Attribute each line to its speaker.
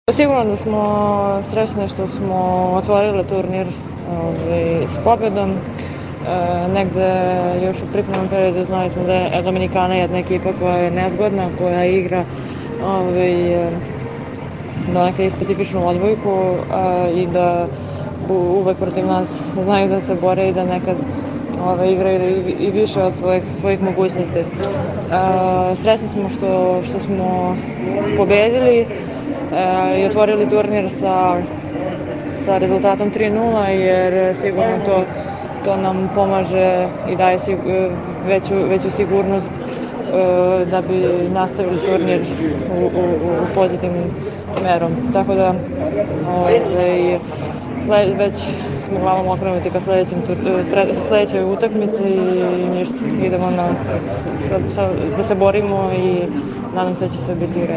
Speaker 1: Sigurno da smo srećni što smo otvorili turnir s pobedom. Negde još u pripremnom periodu znali smo da je Dominikana jedna ekipa koja je nezgodna, koja igra donekle i specifičnu odbojku i da uvek protiv nas znaju da se bore i da nekad igraju i više od svojih mogućnosti. Srećni smo što smo pobedili i otvorili turnir sa rezultatom 3:0, jer sigurno to nam pomaže i daje veću sigurnost da bi nastavili turnir u pozitivnim smerom. Tako da već smo glavom okrenuti ka sledećoj utakmici i ništa, idemo da se borimo i nadam se da će sve biti u redu.